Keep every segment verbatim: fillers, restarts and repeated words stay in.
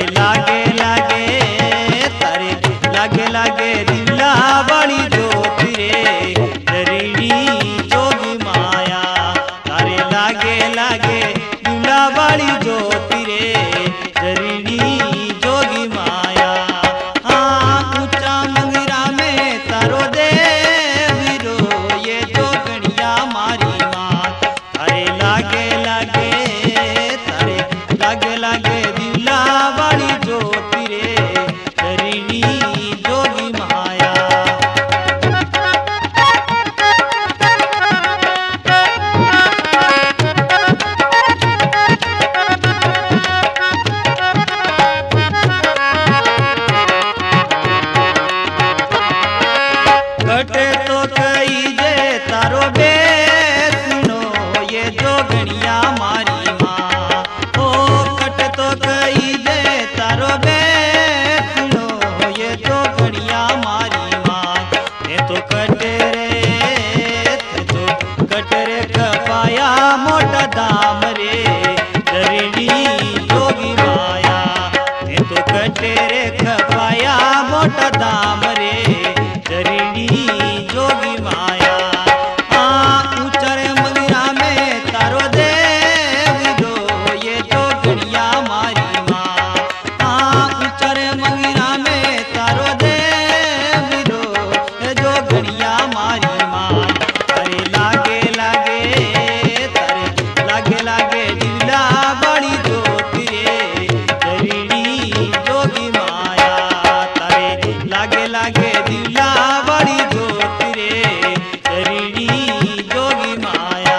लागे लागे तारे लागे लागे दिवला वाली ज्योति रे जरीनी जोगी माया। तारे लागे लागे दिवला वाली ज्योति रे जरीनी जोगी माया। हाँ ऊंचा मंगरा में तारो देवीरो ये जोगणिया मारी माँ। तारे लागे लागे तारे लागे लागे दिवला वाली ज्योति रे जरीनी जोगी माया। कटे तो कई जे तारो बेसनो ये जोगणिया मारी माँ। ओ कटे तो कई जे तारो बेसनो ये जोगणिया मारी माँ। ये तो कटे रे ते तो कटे रे कपाया मोटा दाम रे जरीनी जोगी माया। ये तो कटे रे कपाया मोटा दाम रे जरीनी जोगी माया। हाँ ऊंचा रे मंगरा में तारो देवीरो ये जोगणिया मारी माँ। हाँ ऊंचा रे मंगरा में तारो देवीरो ये जोगणिया मारी माँ। तारे लागे लागे तारे लागे लागे दिवला बड़ी ज्योति रे जरीनी जोगी माया। तारे लागे लागे दिवला बड़ी ज्योति रे जरीनी जोगी माया।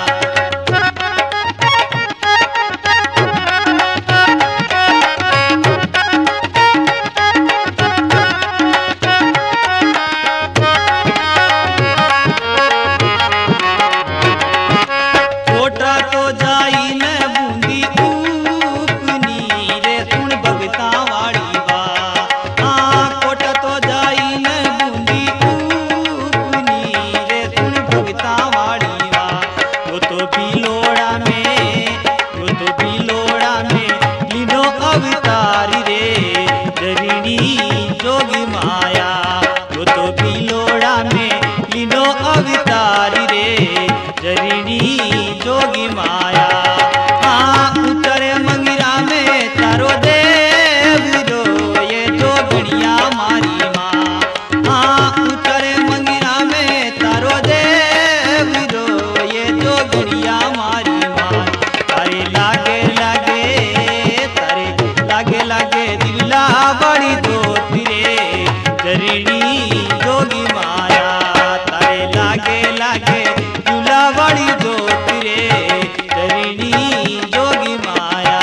कोटा तो जाई न बूंदी ऊपनी रे सुन भगता वाली बा। हाँ कोटा तो जाई न बूंदी ऊपनी रे सुन भगता वाली बा। वो तो बिलोड़ा में वो तो बिलोड़ा में लीनो अवतारी रे जरीनी जोगी माया। वो तो बिलोड़ा में लीनो अवतारी रे जरीनी जोगी माया। हाँ ऊंचा रे मंगरा में तारो देवीरो ये जोगणिया मारी माँ। हाँ ऊंचा रे मंगरा में तारो देवीरो ये जोगणिया मारी माँ। तारे लागे लागे तारे लागे लागे दिवला बड़ी ज्योति रे जरीनी जोगी माया। तारे लागे लागे दिवला बड़ी ज्योति रे जरीनी जोगी माया।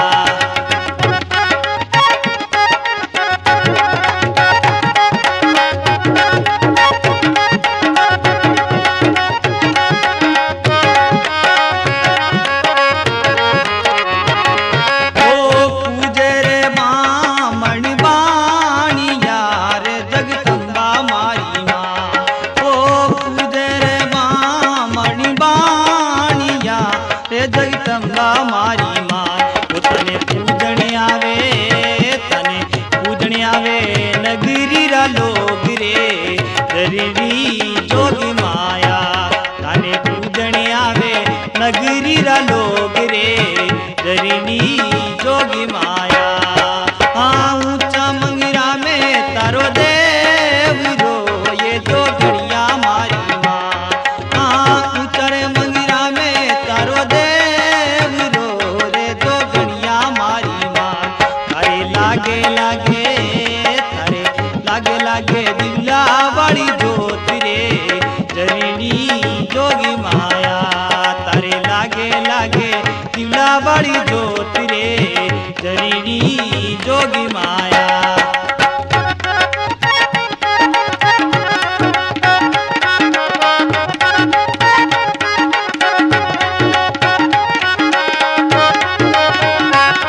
ओ पूजे रे बामण बाणिया रे जगदम्बा मारी माँ। ओ पूजे रे बामण बाणिया रे जगदम्बा मारी माँ। वो तने पूजने आवे तने पूजने आवे नगरी रा लोग रे जरीनी जोगी माया। तने पूजने आवे नगरी रा लोग रे जरीनी जोगी माया। हाँ ऊंचा मंगरा में तारो देवीरो ये जोगणिया मारी माँ। हाँ ऊंचा रे मंगरा में तारो देवीरो रे जोगणिया मारी माँ। तारे लागे लागे तारे लागे लागे दिवला वाली ज्योति रे जरीनी जोगी माया। तारे लागे लागे दिवला वाली ज्योति रे जरीनी जोगी माया।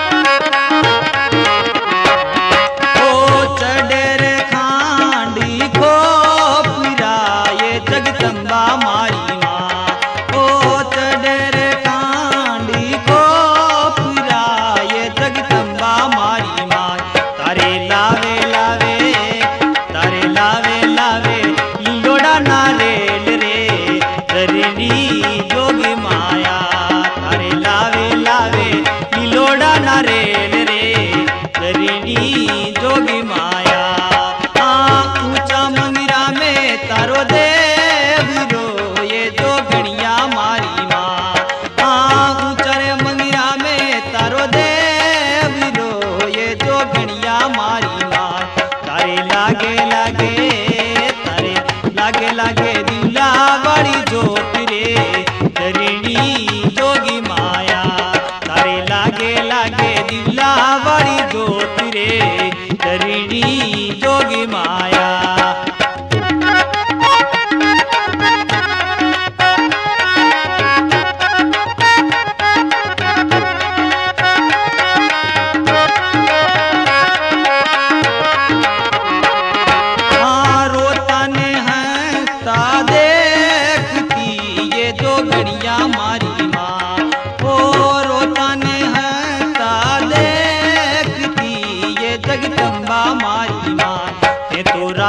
ओ चढ़े रे खांडी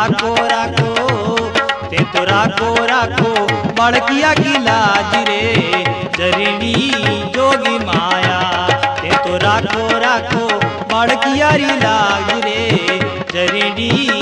राखो राखो ते तो राखो राखो बालकिया की लाज रे जरणी जोगी माया ते तो राखो राखो बालकिया री लाज रे जरणी